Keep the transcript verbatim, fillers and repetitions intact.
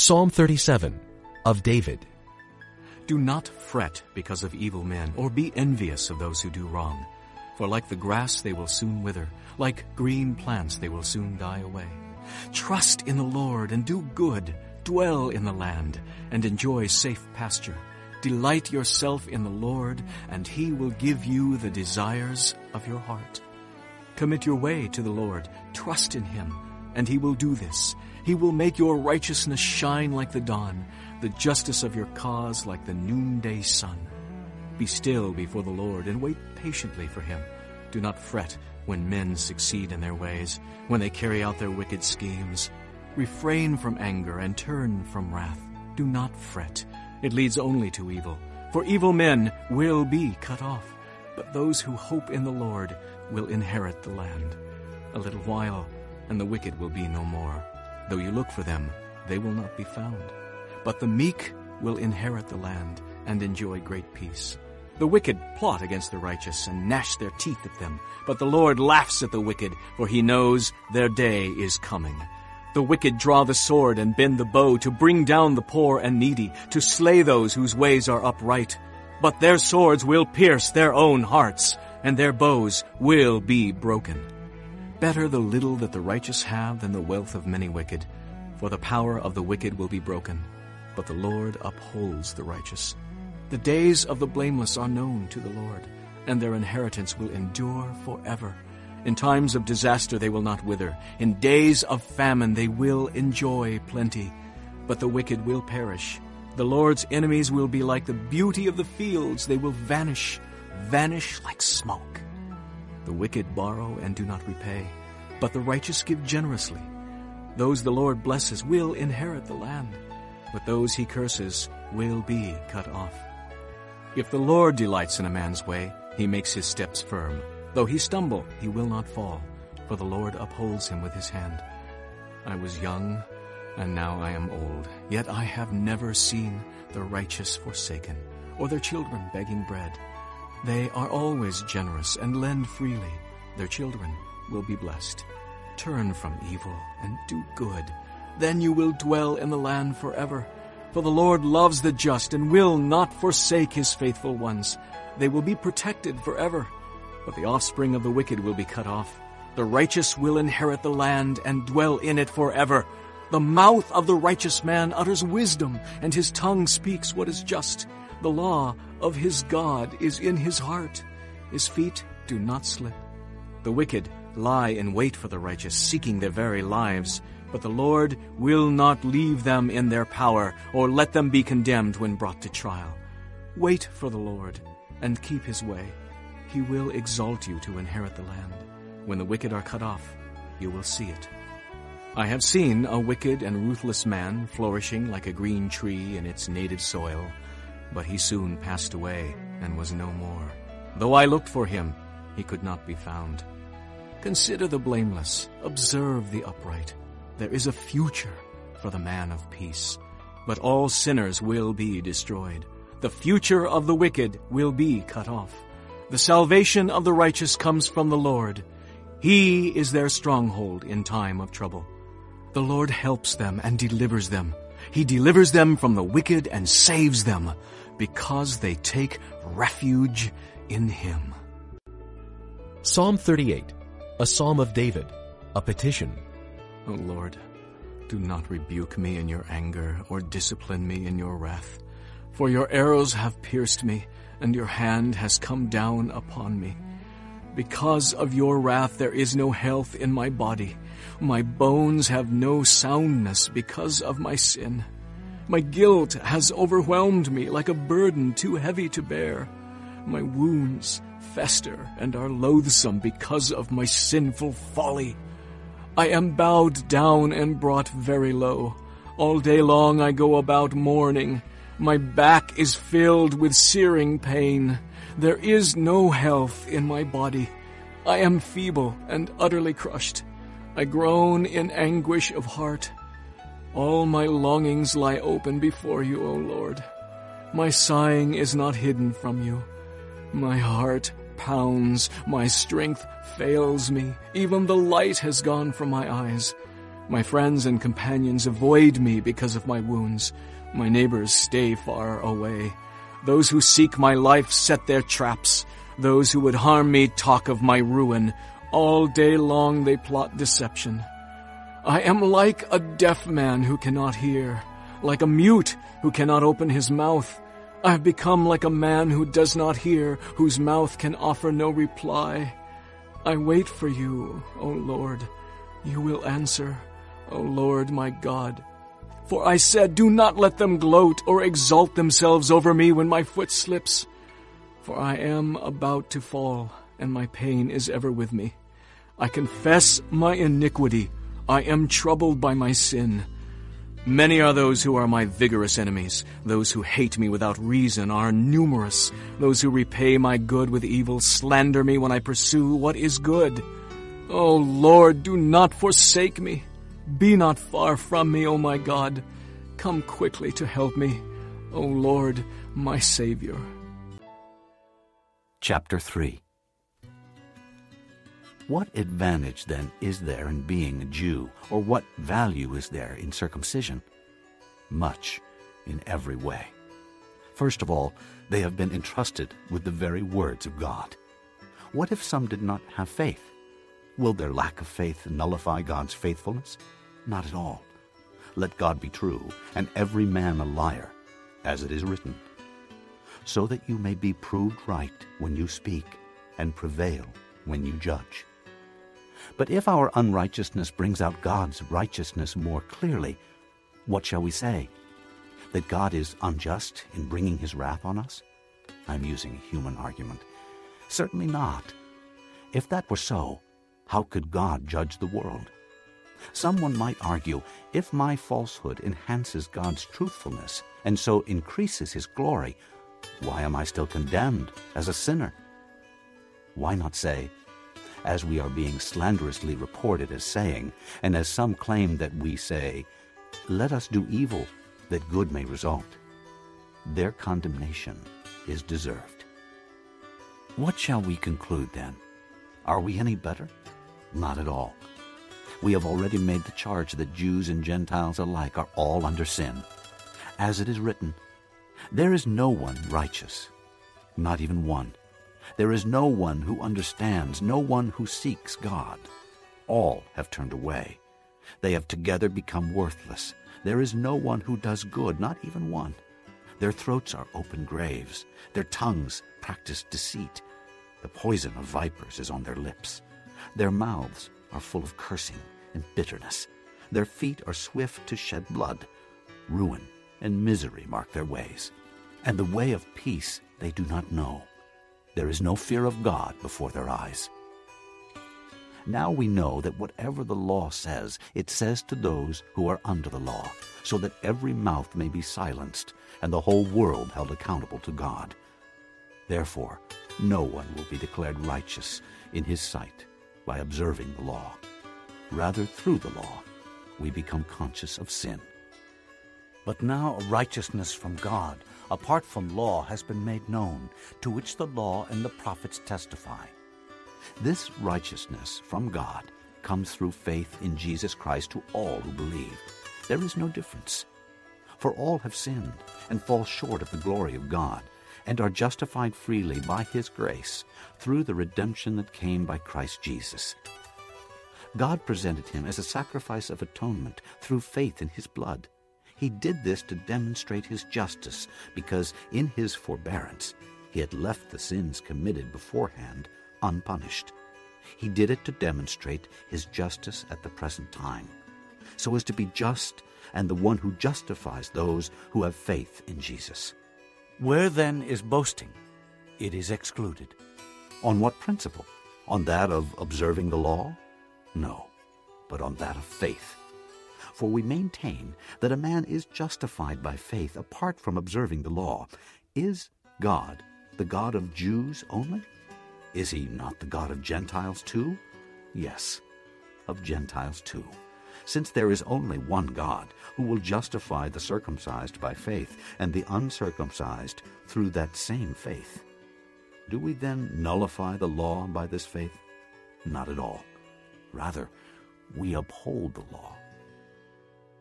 Psalm thirty-seven, of David. Do not fret because of evil men, or be envious of those who do wrong. For like the grass they will soon wither, like green plants they will soon die away. Trust in the Lord and do good, dwell in the land, and enjoy safe pasture. Delight yourself in the Lord, and He will give you the desires of your heart. Commit your way to the Lord, trust in Him, and He will do this. He will make your righteousness shine like the dawn, the justice of your cause like the noonday sun. Be still before the Lord and wait patiently for Him. Do not fret when men succeed in their ways, when they carry out their wicked schemes. Refrain from anger and turn from wrath. Do not fret. It leads only to evil. For evil men will be cut off, but those who hope in the Lord will inherit the land. A little while, and the wicked will be no more. Though you look for them, they will not be found. But the meek will inherit the land and enjoy great peace. The wicked plot against the righteous and gnash their teeth at them. But the Lord laughs at the wicked, for He knows their day is coming. The wicked draw the sword and bend the bow to bring down the poor and needy, to slay those whose ways are upright. But their swords will pierce their own hearts, and their bows will be broken. Better the little that the righteous have than the wealth of many wicked, for the power of the wicked will be broken, but the Lord upholds the righteous. The days of the blameless are known to the Lord, and their inheritance will endure forever. In times of disaster they will not wither. In days of famine they will enjoy plenty. But the wicked will perish. The Lord's enemies will be like the beauty of the fields. They will vanish, vanish like smoke. The wicked borrow and do not repay, but the righteous give generously. Those the Lord blesses will inherit the land, but those He curses will be cut off. If the Lord delights in a man's way, He makes his steps firm. Though he stumble, he will not fall, for the Lord upholds him with His hand. I was young, and now I am old, yet I have never seen the righteous forsaken, or their children begging bread. They are always generous and lend freely. Their children will be blessed. Turn from evil and do good. Then you will dwell in the land forever. For the Lord loves the just and will not forsake His faithful ones. They will be protected forever. But the offspring of the wicked will be cut off. The righteous will inherit the land and dwell in it forever. The mouth of the righteous man utters wisdom, and his tongue speaks what is just. The law of his God is in his heart. His feet do not slip. The wicked lie in wait for the righteous, seeking their very lives. But the Lord will not leave them in their power, or let them be condemned when brought to trial. Wait for the Lord, and keep His way. He will exalt you to inherit the land. When the wicked are cut off, you will see it. I have seen a wicked and ruthless man flourishing like a green tree in its native soil, but he soon passed away and was no more. Though I looked for him, he could not be found. Consider the blameless, observe the upright. There is a future for the man of peace, but all sinners will be destroyed. The future of the wicked will be cut off. The salvation of the righteous comes from the Lord. He is their stronghold in time of trouble. The Lord helps them and delivers them. He delivers them from the wicked and saves them, because they take refuge in Him. Psalm thirty-eight, a psalm of David, a petition. O Lord, do not rebuke me in your anger or discipline me in your wrath. For your arrows have pierced me, and your hand has come down upon me. Because of your wrath there is no health in my body. My bones have no soundness because of my sin. My guilt has overwhelmed me like a burden too heavy to bear. My wounds fester and are loathsome because of my sinful folly. I am bowed down and brought very low. All day long I go about mourning. My back is filled with searing pain. There is no health in my body. I am feeble and utterly crushed. I groan in anguish of heart. All my longings lie open before you, O Lord. My sighing is not hidden from you. My heart pounds, my strength fails me. Even the light has gone from my eyes. My friends and companions avoid me because of my wounds. My neighbors stay far away. Those who seek my life set their traps. Those who would harm me talk of my ruin. All day long they plot deception. I am like a deaf man who cannot hear, like a mute who cannot open his mouth. I have become like a man who does not hear, whose mouth can offer no reply. I wait for you, O Lord. You will answer, O Lord my God. For I said, do not let them gloat or exalt themselves over me when my foot slips. For I am about to fall, and my pain is ever with me. I confess my iniquity. I am troubled by my sin. Many are those who are my vigorous enemies. Those who hate me without reason are numerous. Those who repay my good with evil slander me when I pursue what is good. O Lord, do not forsake me. Be not far from me, O my God. Come quickly to help me, O Lord, my Savior. Chapter three. What advantage, then, is there in being a Jew, or what value is there in circumcision? Much, in every way. First of all, they have been entrusted with the very words of God. What if some did not have faith? Will their lack of faith nullify God's faithfulness? Not at all. Let God be true, and every man a liar, as it is written, so that you may be proved right when you speak, and prevail when you judge. But if our unrighteousness brings out God's righteousness more clearly, what shall we say? That God is unjust in bringing his wrath on us? I'm using a human argument. Certainly not. If that were so, how could God judge the world? Someone might argue, if my falsehood enhances God's truthfulness and so increases his glory, why am I still condemned as a sinner? Why not say, as we are being slanderously reported as saying, and as some claim that we say, let us do evil, that good may result. Their condemnation is deserved. What shall we conclude then? Are we any better? Not at all. We have already made the charge that Jews and Gentiles alike are all under sin. As it is written, there is no one righteous, not even one. There is no one who understands, no one who seeks God. All have turned away. They have together become worthless. There is no one who does good, not even one. Their throats are open graves. Their tongues practice deceit. The poison of vipers is on their lips. Their mouths are full of cursing and bitterness. Their feet are swift to shed blood. Ruin and misery mark their ways, and the way of peace they do not know. There is no fear of God before their eyes. Now we know that whatever the law says, it says to those who are under the law, so that every mouth may be silenced, and the whole world held accountable to God. Therefore, no one will be declared righteous in his sight by observing the law. Rather, through the law, we become conscious of sin. But now a righteousness from God, apart from law, has been made known, to which the law and the prophets testify. This righteousness from God comes through faith in Jesus Christ to all who believe. There is no difference. For all have sinned and fall short of the glory of God, and are justified freely by his grace through the redemption that came by Christ Jesus. God presented him as a sacrifice of atonement through faith in his blood. He did this to demonstrate his justice, because in his forbearance he had left the sins committed beforehand unpunished. He did it to demonstrate his justice at the present time, so as to be just and the one who justifies those who have faith in Jesus. Where then is boasting? It is excluded. On what principle? On that of observing the law? No, but on that of faith. For we maintain that a man is justified by faith apart from observing the law. Is God the God of Jews only? Is he not the God of Gentiles too? Yes, of Gentiles too, since there is only one God, who will justify the circumcised by faith and the uncircumcised through that same faith. Do we then nullify the law by this faith? Not at all. Rather, we uphold the law